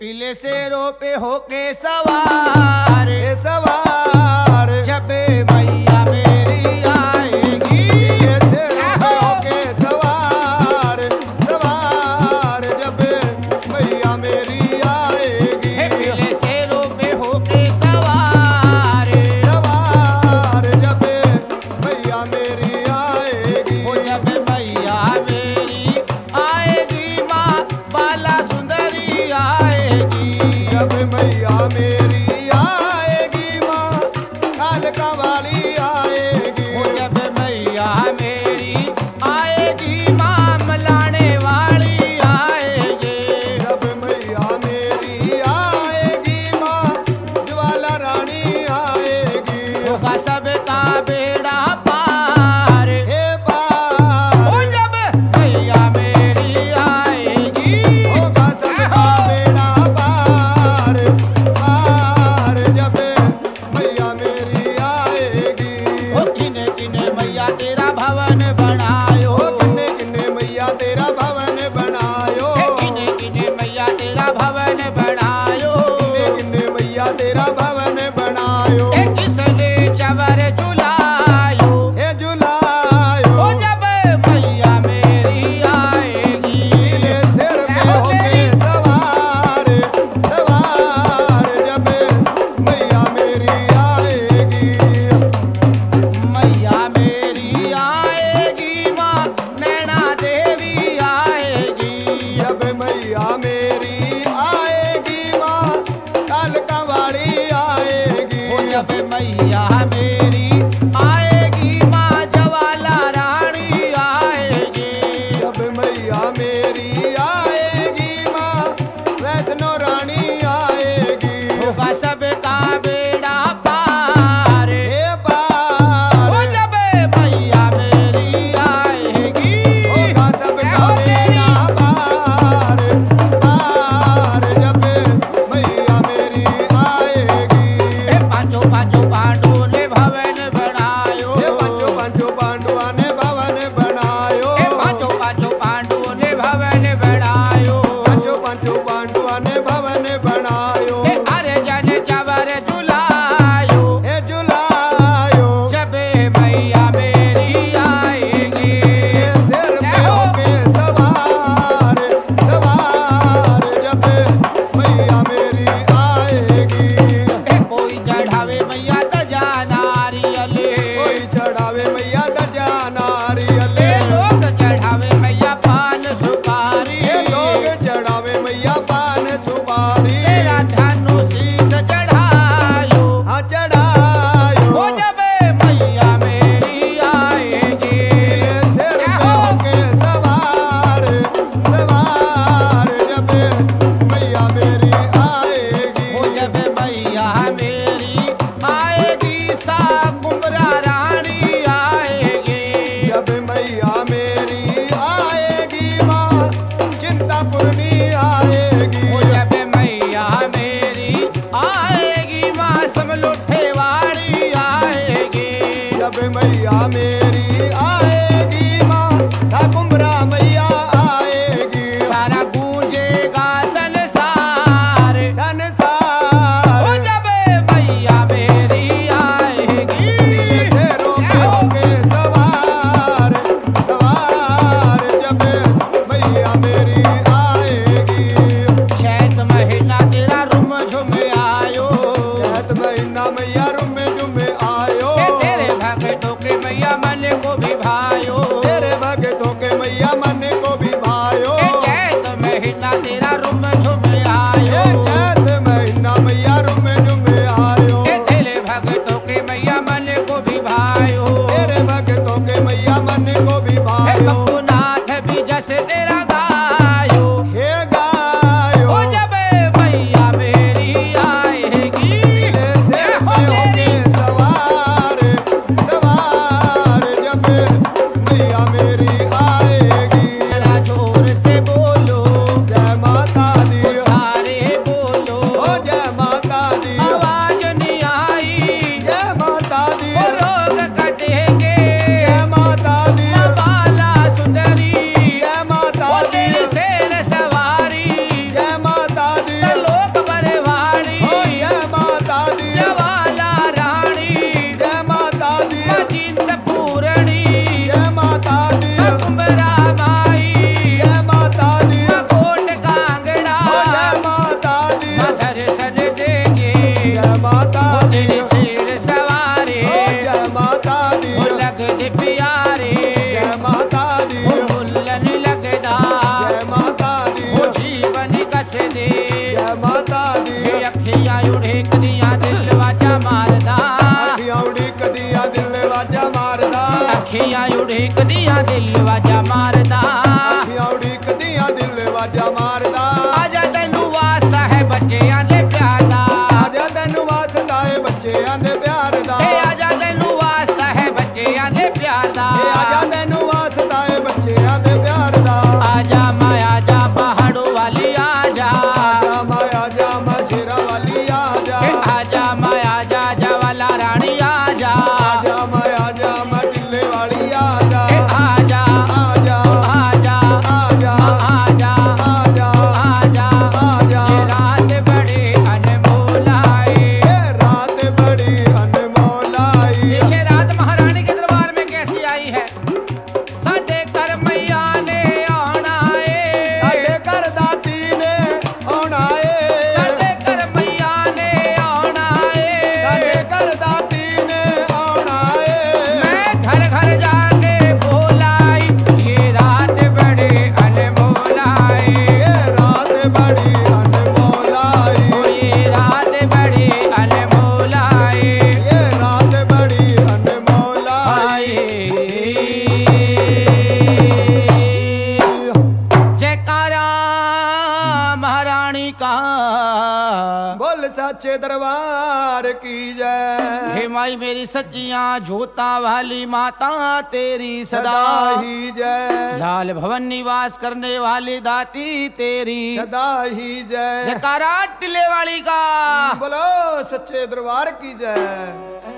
पीले शेरों पे होके सवार सवार जब मैया मेरी आएगी। पीले शेरों पे होके सवार सवार जब मैया मेरी आएगी। हे पीले शेरों पे होके सवार सवार जब मैया मेरी आएगी। वो जब मैया मेरी आएगी माँ बाला सुंदरी आएगी। जब मैया मेरी आएगी माँ कालका वाली आएगी। वो जब मैया मेरी आएगी माँ मलाने वाली आएगी। जब मैया मेरी आएगी माँ ज्वाला रानी आएगी। होगा सबका बेड़ा पार हे पार वो जब मैया मेरी आएगी। होगा सबका बेड़ा पार पार जब मैया मेरी आएगी। ओ किने किने मैया तेरा भवन बनायो। ओ किन्ने किन्ने मैया तेरा भवन बनायो। हे किने किने मैया तेरा भवन बनायो। किन्ने किन्ने मैया तेरा भवन बनायो। हे किसने चवर झुलायो। हे झुलायो ओ जब मैया मेरी आएगी। पीले सिर पे होके सवार सवार जब मैया मेरी आएगी। मैया मेरी आएगी माँ नैना देवी आएगी। जब मैया मेरी आएगी माँ कालका वाली आएगी। वो जब मैया मेरी आएगी माँ ज्वाला रानी आएगी। जब मैया मेरी आएगी माँ वैष्णो रानी आएगी। होगा सबका बेड़ा पार हे पार वो जब मैया मेरी आएगी। होगा सबका बेड़ा पार पार जब मैया मेरी आएगी। हे पांचों पांचों पांडवों ने भवन बनायो। हे पंचो पंचो पांडुआ ने भवन बनायो। हे पांचों पांचों पांडवों ने भवन बनायो। पंचो पंचो पांडुआ ने भवन बनायो। हे अर्जुन चवर झुलायो। हे झुलायो जब मैया मेरी आएगी। हे सिर पे होके सवार सवार जब मैया मेरी आएगी। हे कोई चढ़ावे मैया तजा नारियल। कोई चढ़ावे मैया दजा नारियल। हे लोग चढ़ावे मैया पान सुपारी। हे लोग चढ़ावे मैया पान सुपारी। तेरा धनुषीस चढ़ायो। हाँ चढ़ायो वो जब मैया मेरी आएगी। पीले सिर पे होके सवार सवार जब मैया मेरी बोल साचे दरबार की जय हे माई मेरी सच्चियां जोता वाली माता तेरी सदा सदा ही जय लाल भवन निवास करने वाली दाती तेरी सदा ही जय जयकारा टिले वाली का बोलो सच्चे दरबार की जय।